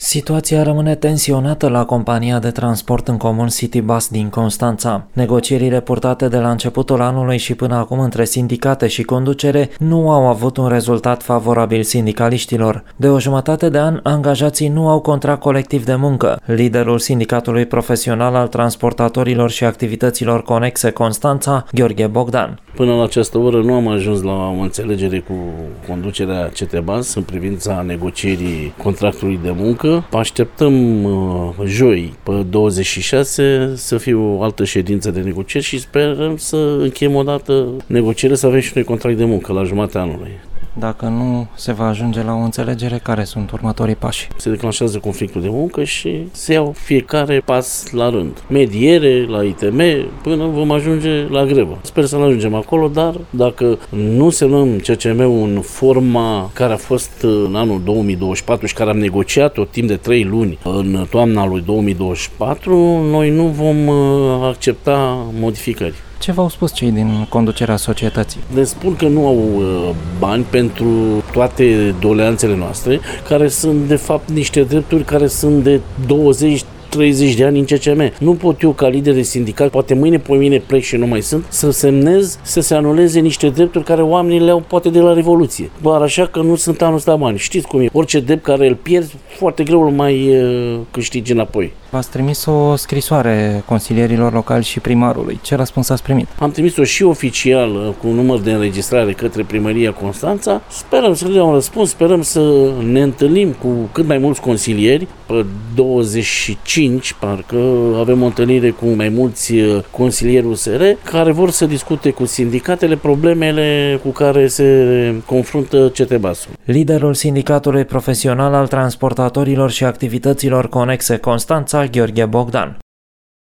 Situația rămâne tensionată la compania de transport în comun Citybus din Constanța. Negocierile purtate de la începutul anului și până acum între sindicate și conducere nu au avut un rezultat favorabil sindicaliștilor. De o jumătate de an, angajații nu au contract colectiv de muncă. Liderul sindicatului profesional al transportatorilor și activităților conexe Constanța, Gheorghe Bogdan. Până la această oră nu am ajuns la o înțelegere cu conducerea Citybus în privința negocierii contractului de muncă. Așteptăm joi, pe 26, să fie o altă ședință de negocieri și sperăm să încheiem o dată negocierile, să avem și noi contract de muncă la jumătatea anului. Dacă nu se va ajunge la o înțelegere, care sunt următorii pași? Se declanșează conflictul de muncă și se iau fiecare pas la rând. Mediere, la ITM, până vom ajunge la grevă. Sper să nu ajungem acolo, dar dacă nu semnăm CCM-ul în forma care a fost în anul 2024 și care am negociat-o timp de 3 luni în toamna lui 2024, noi nu vom accepta modificări. Ce v-au spus cei din conducerea societății? Ne spun că nu au bani pentru toate doleanțele noastre, care sunt de fapt niște drepturi care sunt de 20-30 de ani în CCM. Nu pot eu, ca lider de sindicat, poate mâine, poimâine plec și nu mai sunt, să semnez, să se anuleze niște drepturi care oamenii le au poate de la Revoluție. Doar așa că nu sunt anul ăsta bani. Știți cum e, orice drept care îl pierzi, foarte greu îl mai câștigi înapoi. V-ați trimis o scrisoare consilierilor locali și primarului. Ce răspuns ați primit? Am trimis-o și oficial cu un număr de înregistrare către Primăria Constanța. Sperăm să le dăm un răspuns, sperăm să ne întâlnim cu cât mai mulți consilieri. Pe 25, parcă, avem o întâlnire cu mai mulți consilieri USR care vor să discute cu sindicatele problemele cu care se confruntă Citybus-ul. Liderul sindicatului profesional al transportatorilor și activităților conexe Constanța, Gheorghe Bogdan.